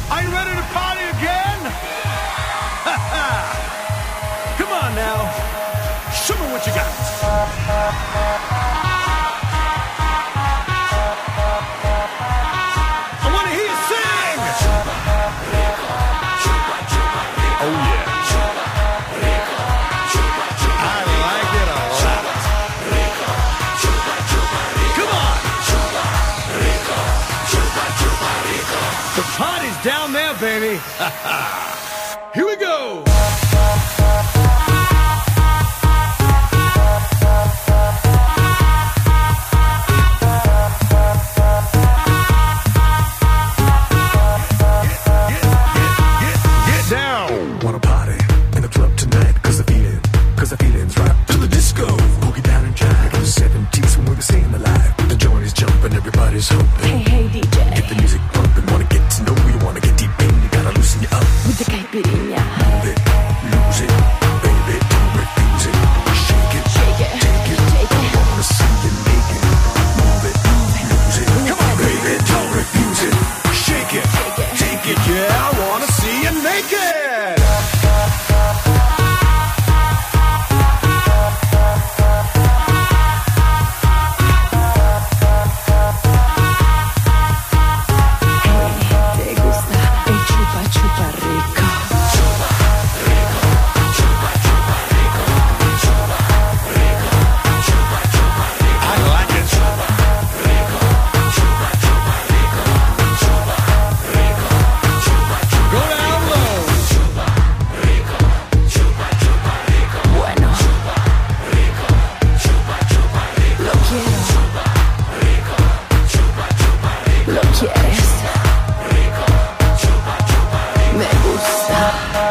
Are you ready to party again? Come on now. Show me what you got. I want to hear you sing. Oh, yeah. I like it a lot. Come on. The party's down there, baby. Here we go. Wanna party in the club tonight, cause the feeling's right. To the disco, boogie down and jive. In the 70s when we were staying alive. The joint is jumping, everybody's humping. Hey DJ, get the music pumping. Wanna get to know you, wanna get deep in. You gotta loosen you up with the caipirinha. Move it, lose it, baby, don't refuse it. Shake it, shake it, take it, take it. I wanna see you naked. Move it, lose it, come on baby, don't refuse it. Shake it, take it, Yeah, I want to see you naked. Te gusta el chupa chupa rico. I like it. Go down low. Bueno, lo quiero. Lo quieres. Me gusta.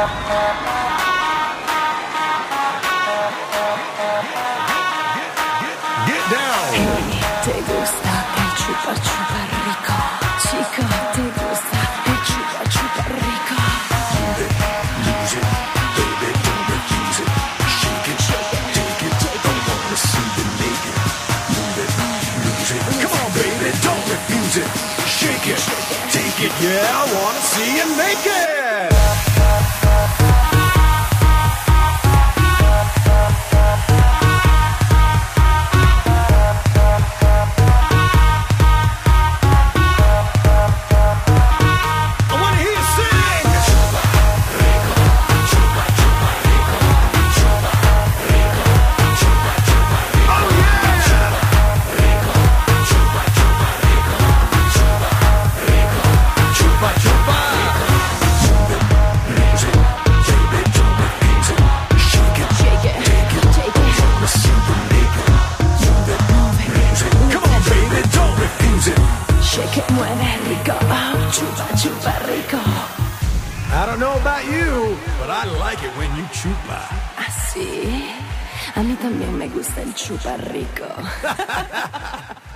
Get down. Te gusta el chupa chupa rico. Chico, te gusta el chupa chupa rico. lose it, baby, don't refuse it. Shake it, take it, I wanna see you naked. Move it, lose it, come on baby, don't refuse it. Shake it, take it, Yeah, I want to see you naked. I want to hear you sing. Oh, yeah. Chupa, chupa. lose it, baby, don't refuse it. Shake it, Shake it, take it, take it. wanna see you naked. Move it, lose it, come on baby, don't refuse it. Shake it, mueve rico. Chupa chupa rico. I don't know about you, but I like it when you chupa. Así. A mí también me gusta el chupa rico.